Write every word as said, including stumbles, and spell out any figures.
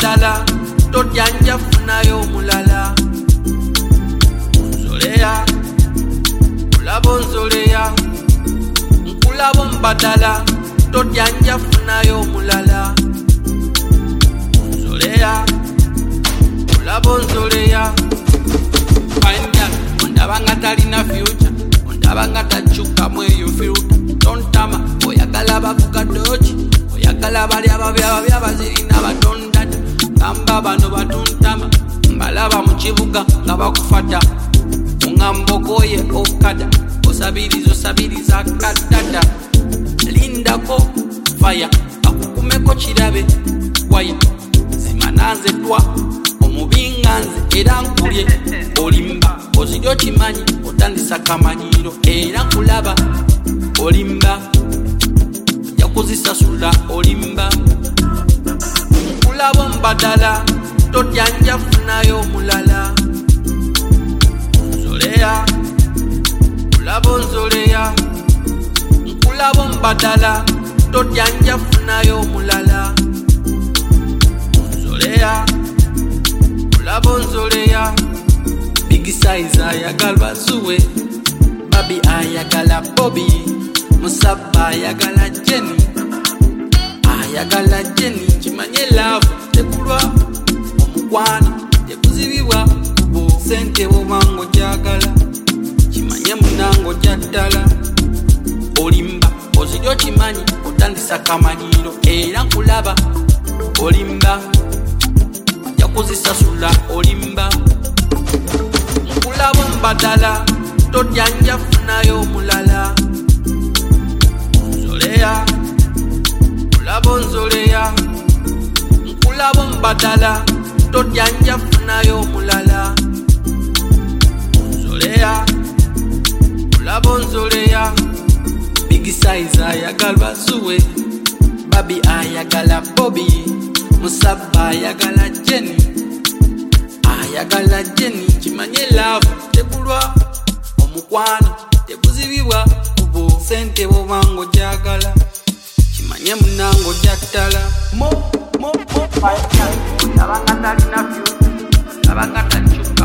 mbadala tojanja funayo mulala onzoleya kulabo nzoleya nkulabo mbadala tojanja funayo mulala onzoleya kulabo nzoleya fine ondabanga talina future ondabanga tachuka mweyo filter tontama oyagala bavuga doji oyagala bali ababya byabazirina batondata kamba bano batuntama mbalaba mu kibuga nga bakufata ungambogoye okada osabirizo sabiriza kadada lindako fire akukumeko kirabe waya zimananze twa omubinganze era nkulye olimba oziryo kimanyi otandisa kamanyiro era nkulaba olimba yakuzisasula olimba nkulabo mbadala tojanja funayo mulala onzoleya nkulabo nzoleya nkulabo mbadala tojanja funayo mulala onzoleya nkulabo nzoleya big size ayagalwa zuwe babi ayagala bobi musaba ayagala jeni ayagala jeni kimanye love tekulwa omukwana tekuzibibwa kubo sente bomango jagala kimanye munango jaddala olimba oziryo kimanyi otandisa kamanyiro era nkulaba olimba yakuzisasula olimba nkulabo mbadala tojanja funayo mulala onzoleya nkulabo nzoleya nkulabo mbadala tojanja funayo mulala onzoleya nkulabo nzoleya big size ayagalwa zuwe babi ayagala bobi musaba ayagala jeni ayagala jeni kimanye love tekulwa omukwano tekuzibibwa kubo sente bomango jagala kimanye munango jattala mo mo mo fire nabanga talina future nabanga tachuka